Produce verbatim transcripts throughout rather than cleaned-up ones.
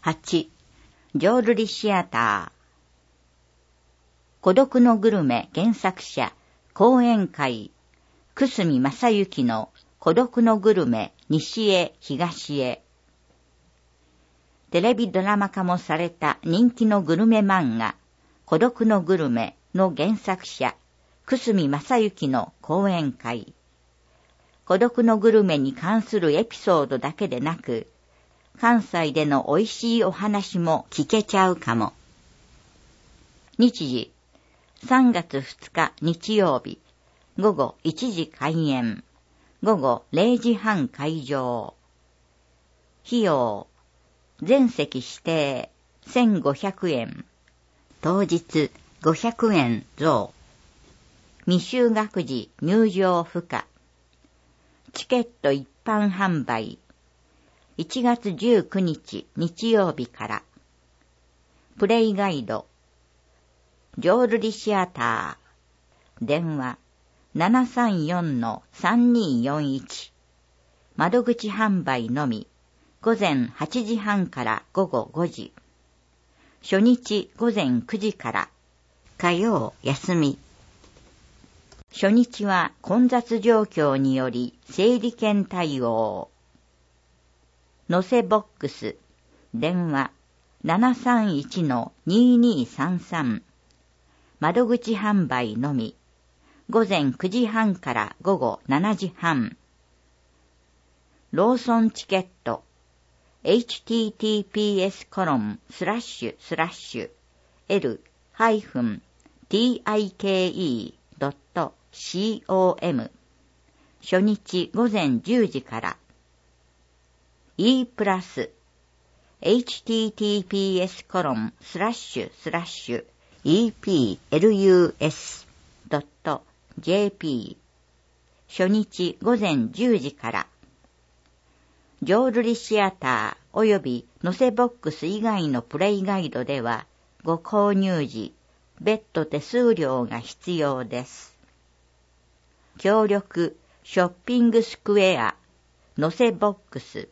はち. 浄瑠璃シアター。孤独のグルメ原作者講演会、久住正幸の孤独のグルメ西へ東へ。テレビドラマ化もされた人気のグルメ漫画孤独のグルメの原作者久住正幸の講演会。孤独のグルメに関するエピソードだけでなく、関西での美味しいお話も聞けちゃうかも。日時、さんがつふつか日曜日、ごごいちじ開演、ごごれいじはん会場。費用、全席指定せんごひゃくえん、当日ごひゃくえん増。未就学児入場不可。チケット一般販売。いちがつじゅうくにち日曜日から。プレイガイド。浄瑠璃シアター。電話 ななさんよんのさんによんいち。窓口販売のみ。午前はちじはんからごごごじ。初日午前くじから。火曜休み。初日は混雑状況により整理券対応。乗せボックス。電話 ななさんいちのににさんさん。窓口販売のみ。午前くじはんからごごしちじはん。ローソンチケット。エイチティーティーピーエスコロンスラッシュスラッシュエルハイフンティーアイケーイードットコム 初日午前じゅうじから。E プラス エイチティーティーピーエスコロンスラッシュスラッシュ イーピーエルユーエスドットジェーピー 初日午前じゅうじから。浄瑠璃シアター及び乗せボックス以外のプレイガイドではご購入時別途手数料が必要です。協力ショッピングスクエア乗せボックス。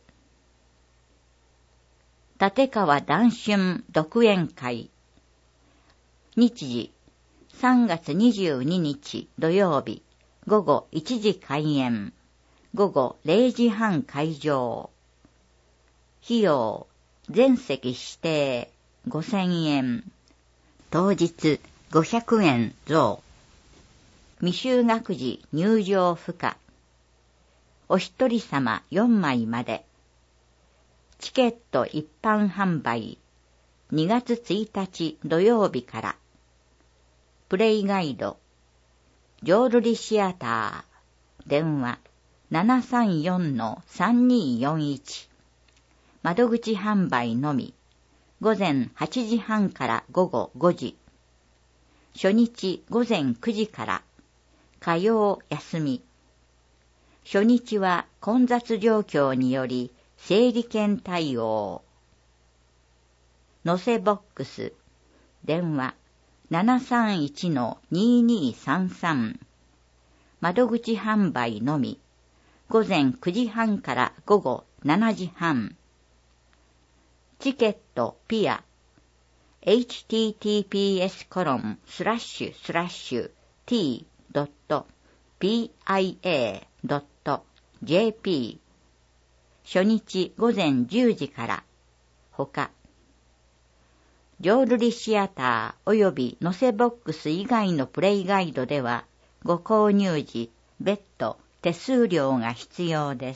立川談春独演会。日時、さんがつにじゅうににち土曜日、ごごいちじ開演、ごごれいじはん会場。費用、全席指定ごせんえん、当日ごひゃくえん増。未就学児入場不可。お一人様よんまいまで。チケット一般販売。にがつついたち土曜日から。プレイガイド。浄瑠璃シアター。電話 ななさんよんのさんによんいち。窓口販売のみ。午前はちじはんからごごごじ。初日午前くじから。火曜休み。初日は混雑状況により整理券対応。乗せボックス。電話 ななさんいちのににさんさん。窓口販売のみ。午前くじはんからごごしちじはん。チケットピア。エイチティーティーピーエスコロンスラッシュスラッシュ ティードットピアドットジェーピー 初日午前じゅうじから。ほか。浄瑠璃シアター及び乗せボックス以外のプレイガイドではご購入時別途手数料が必要です。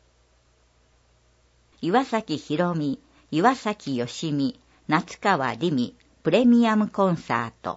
岩崎宏美、岩崎よしみ、夏川りみプレミアムコンサート。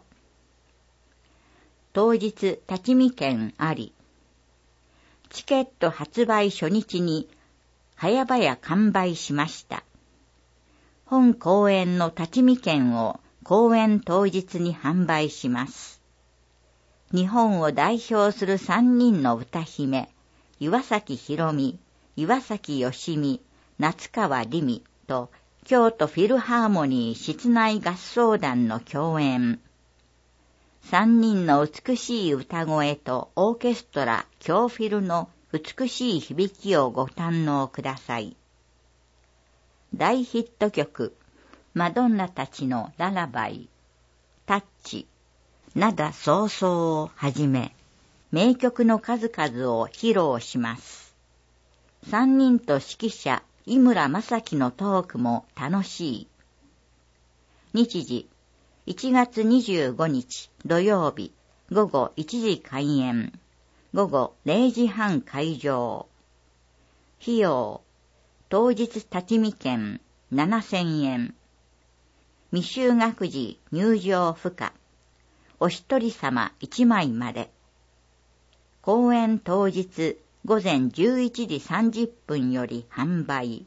当日立ち見券あり。チケット発売初日に早々完売しました。本公演の立ち見券を公演当日に販売します。日本を代表するさんにんの歌姫、岩崎宏美、岩崎よしみ、夏川りみと京都フィルハーモニー室内合奏団の共演。三人の美しい歌声とオーケストラ京フィルの美しい響きをご堪能ください。 大ヒット曲、マドンナたちのララバイ、タッチ、灘そうそうをはじめ、名曲の数々を披露します。三人と指揮者、井村正樹のトークも楽しい。日時、いちがつにじゅうごにち土曜日、午後いちじ開演、午後れいじはん会場。費用、当日立ち見券ななせんえん。未就学児入場不可。お一人様いちまいまで。公演当日午前じゅういちじさんじゅっぷんより販売。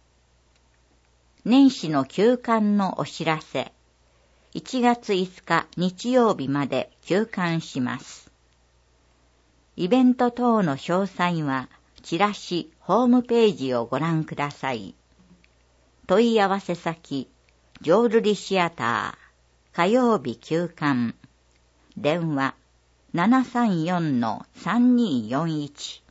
年始の休館のお知らせ。いちがついつか日曜日まで休館します。イベント等の詳細はチラシホームページをご覧ください。問い合わせ先、浄瑠璃シアター、火曜日休館。電話 ななさんよんのさんにーよんいち